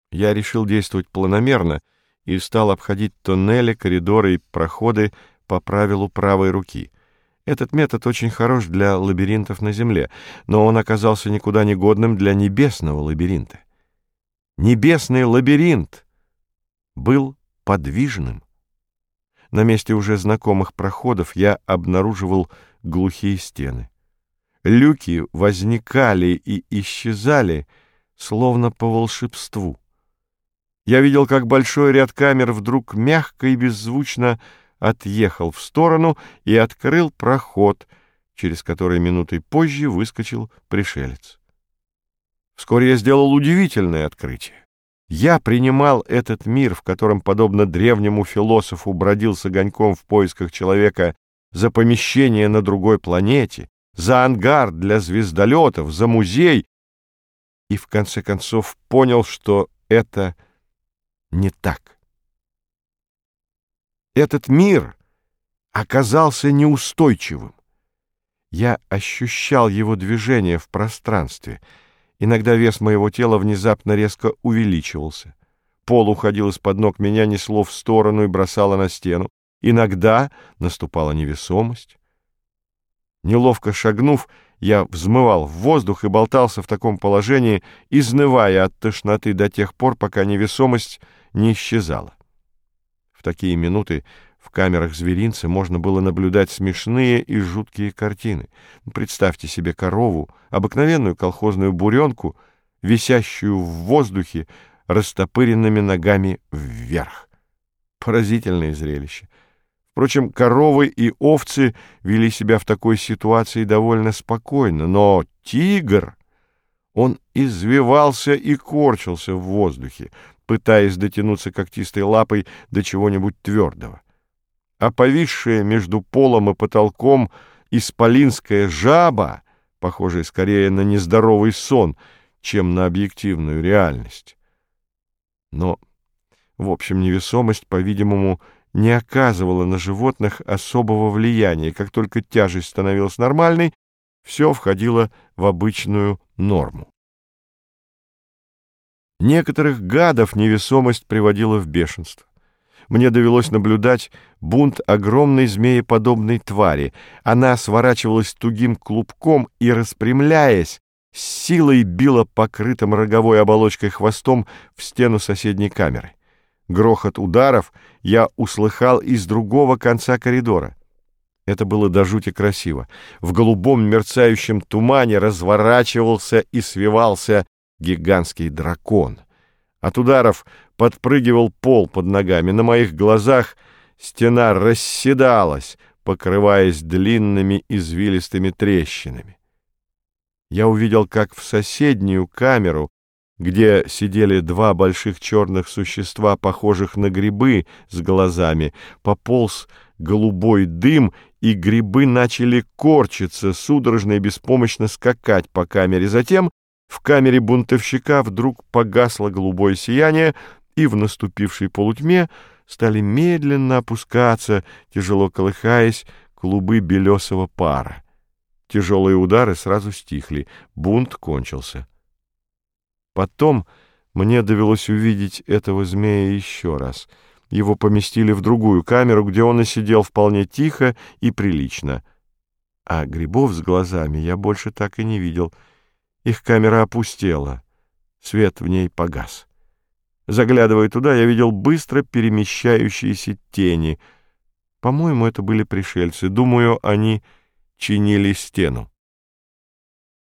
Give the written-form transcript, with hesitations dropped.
Я решил действовать планомерно и стал обходить тоннели, коридоры и проходы по правилу правой руки. Этот метод очень хорош для лабиринтов на Земле, но он оказался никуда не годным для небесного лабиринта. Небесный лабиринт был подвижным. На месте уже знакомых проходов я обнаруживал глухие стены. Люки возникали и исчезали, словно по волшебству. Я видел, как большой ряд камер вдруг мягко и беззвучно отъехал в сторону и открыл проход, через который минутой позже выскочил пришелец. Вскоре я сделал удивительное открытие. Я принимал этот мир, в котором, подобно древнему философу, бродил с огоньком в поисках человека, за помещение на другой планете, за ангар для звездолетов, за музей, и в конце концов понял, что это не так. Этот мир оказался неустойчивым. Я ощущал его движение в пространстве. Иногда вес моего тела внезапно резко увеличивался. Пол уходил из-под ног меня, несло в сторону и бросало на стену. Иногда наступала невесомость. Неловко шагнув, я взмывал в воздух и болтался в таком положении, изнывая от тошноты до тех пор, пока невесомость не исчезала. В такие минуты в камерах зверинца можно было наблюдать смешные и жуткие картины. Представьте себе корову, обыкновенную колхозную буренку, висящую в воздухе растопыренными ногами вверх. Поразительное зрелище. Впрочем, коровы и овцы вели себя в такой ситуации довольно спокойно, но тигр, он извивался и корчился в воздухе, пытаясь дотянуться когтистой лапой до чего-нибудь твердого. А повисшая между полом и потолком исполинская жаба, похожая скорее на нездоровый сон, чем на объективную реальность. Но, в общем, невесомость, по-видимому, не оказывала на животных особого влияния. Как только тяжесть становилась нормальной, все входило в обычную норму. Некоторых гадов невесомость приводила в бешенство. Мне довелось наблюдать бунт огромной змееподобной твари. Она сворачивалась тугим клубком и, распрямляясь, с силой била покрытым роговой оболочкой хвостом в стену соседней камеры. Грохот ударов я услыхал из другого конца коридора. Это было до жути красиво. В голубом мерцающем тумане разворачивался и свивался гигантский дракон. От ударов подпрыгивал пол под ногами. На моих глазах стена расседалась, покрываясь длинными извилистыми трещинами. Я увидел, как в соседнюю камеру, где сидели два больших черных существа, похожих на грибы с глазами, пополз голубой дым, и грибы начали корчиться, судорожно и беспомощно скакать по камере. Затем в камере бунтовщика вдруг погасло голубое сияние, и в наступившей полутьме стали медленно опускаться, тяжело колыхаясь, клубы белесого пара. Тяжелые удары сразу стихли, бунт кончился. Потом мне довелось увидеть этого змея еще раз. Его поместили в другую камеру, где он и сидел вполне тихо и прилично. А грибов с глазами я больше так и не видел. Их камера опустела, свет в ней погас. Заглядывая туда, я видел быстро перемещающиеся тени. По-моему, это были пришельцы. Думаю, они чинили стену.